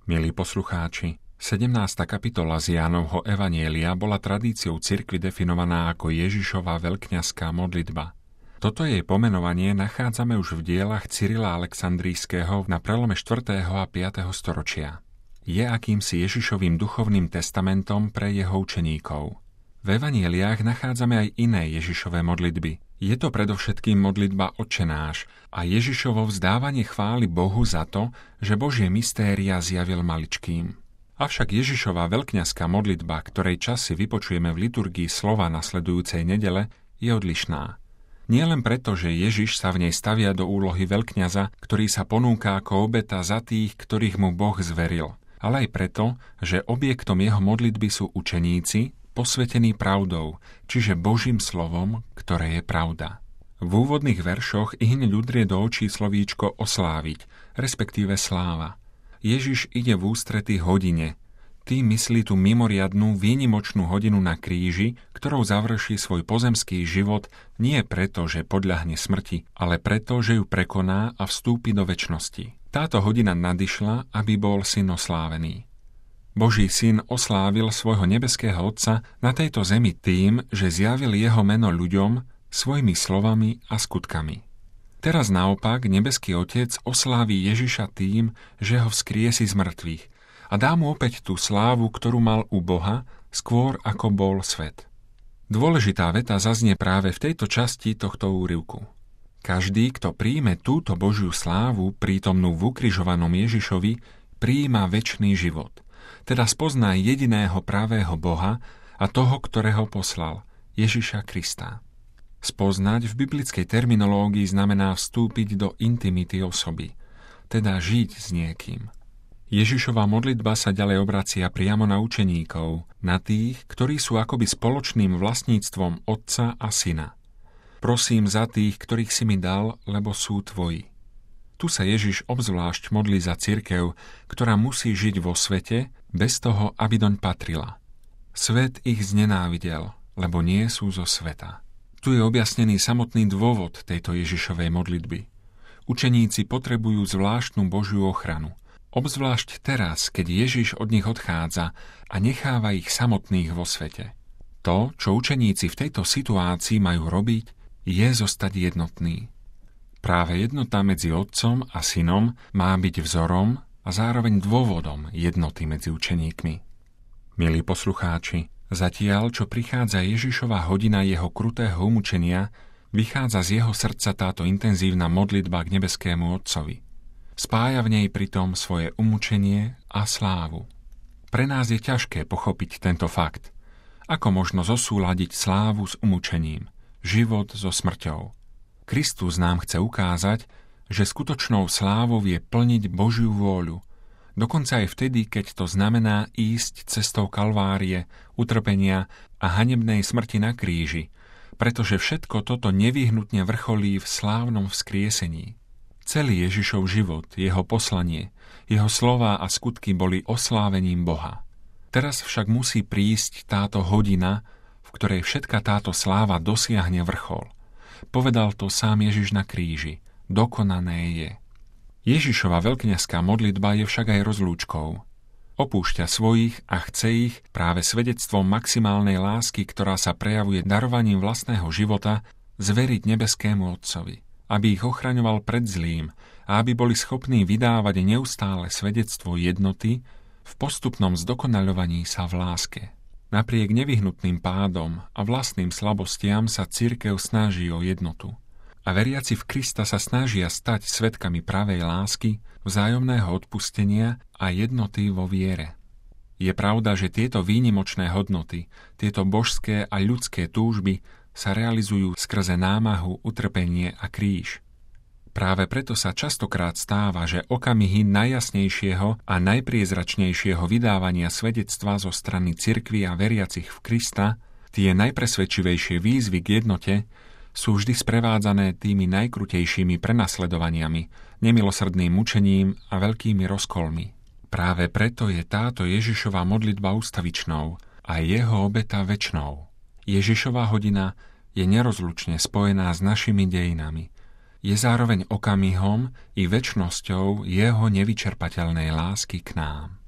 Milí poslucháči, 17. kapitola z Jánovho evanjelia bola tradíciou cirkvi definovaná ako Ježišova veľkňazská modlitba. Toto jej pomenovanie nachádzame už v dielach Cyrila Alexandrijského na prelome 4. a 5. storočia. Je akýmsi Ježišovým duchovným testamentom pre jeho učeníkov. V evanjeliách nachádzame aj iné Ježišové modlitby. Je to predovšetkým modlitba Otčenáš a Ježišovo vzdávanie chvály Bohu za to, že Božie mystéria zjavil maličkým. Avšak Ježišova veľkňazská modlitba, ktorej čas si vypočujeme v liturgii slova nasledujúcej nedele, je odlišná. Nie len preto, že Ježiš sa v nej stavia do úlohy veľkňaza, ktorý sa ponúka ako obeta za tých, ktorých mu Boh zveril, ale aj preto, že objektom jeho modlitby sú učeníci, posvetení pravdou, čiže Božím slovom, ktoré je pravda. V úvodných veršoch ihneď udrie do očí slovíčko osláviť, respektíve sláva. Ježiš ide v ústretí hodine. Tým myslí tú mimoriadnu, výnimočnú hodinu na kríži, ktorou završí svoj pozemský život nie preto, že podľahne smrti, ale preto, že ju prekoná a vstúpi do večnosti. Táto hodina nadišla, aby bol syn oslávený. Boží syn oslávil svojho nebeského Otca na tejto zemi tým, že zjavil jeho meno ľuďom svojimi slovami a skutkami. Teraz naopak nebeský Otec osláví Ježiša tým, že ho vzkriesi z mŕtvych a dá mu opäť tú slávu, ktorú mal u Boha, skôr ako bol svet. Dôležitá veta zaznie práve v tejto časti tohto úryvku. Každý, kto príjme túto Božiu slávu, prítomnú v ukrižovanom Ježišovi, prijíma večný život. Teda spozná jediného pravého Boha a toho, ktorého poslal, Ježiša Krista. Spoznať v biblickej terminológii znamená vstúpiť do intimity osoby, teda žiť s niekým. Ježišova modlitba sa ďalej obracia priamo na učeníkov, na tých, ktorí sú akoby spoločným vlastníctvom Otca a Syna. Prosím za tých, ktorých si mi dal, lebo sú tvoji. Tu sa Ježiš obzvlášť modlí za cirkev, ktorá musí žiť vo svete, bez toho, aby doň patrila. Svet ich znenávidel, lebo nie sú zo sveta. Tu je objasnený samotný dôvod tejto Ježišovej modlitby. Učeníci potrebujú zvláštnu Božiu ochranu. Obzvlášť teraz, keď Ježiš od nich odchádza a necháva ich samotných vo svete. To, čo učeníci v tejto situácii majú robiť, je zostať jednotní. Práve jednota medzi Otcom a Synom má byť vzorom a zároveň dôvodom jednoty medzi učeníkmi. Milí poslucháči, zatiaľ, čo prichádza Ježišova hodina jeho krutého umúčenia, vychádza z jeho srdca táto intenzívna modlitba k nebeskému Otcovi. Spája v nej pritom svoje umúčenie a slávu. Pre nás je ťažké pochopiť tento fakt. Ako možno zosúladiť slávu s umúčením, život so smrťou? Kristus nám chce ukázať, že skutočnou slávou je plniť Božiu vôľu, dokonca aj vtedy, keď to znamená ísť cestou kalvárie, utrpenia a hanebnej smrti na kríži, pretože všetko toto nevyhnutne vrcholí v slávnom vzkriesení. Celý Ježišov život, jeho poslanie, jeho slová a skutky boli oslávením Boha. Teraz však musí prísť táto hodina, v ktorej všetka táto sláva dosiahne vrchol. Povedal to sám Ježiš na kríži. Dokonané je. Ježišova veľkňazská modlitba je však aj rozlúčkou. Opúšťa svojich a chce ich práve svedectvom maximálnej lásky, ktorá sa prejavuje darovaním vlastného života, zveriť nebeskému Otcovi, aby ich ochraňoval pred zlým a aby boli schopní vydávať neustále svedectvo jednoty v postupnom zdokonaľovaní sa v láske. Napriek nevyhnutným pádom a vlastným slabostiam sa cirkev snaží o jednotu. A veriaci v Krista sa snažia stať svedkami pravej lásky, vzájomného odpustenia a jednoty vo viere. Je pravda, že tieto výnimočné hodnoty, tieto božské a ľudské túžby sa realizujú skrze námahu, utrpenie a kríž. Práve preto sa častokrát stáva, že okamihy najjasnejšieho a najpriezračnejšieho vydávania svedectva zo strany cirkvi a veriacich v Krista, tie najpresvedčivejšie výzvy k jednote, sú vždy sprevádzané tými najkrutejšími prenasledovaniami, nemilosrdným mučením a veľkými rozkolmi. Práve preto je táto Ježišova modlitba ústavičnou a jeho obeta večnou. Ježišova hodina je nerozlučne spojená s našimi dejinami. je zároveň okamihom i večnosťou jeho nevyčerpateľnej lásky k nám.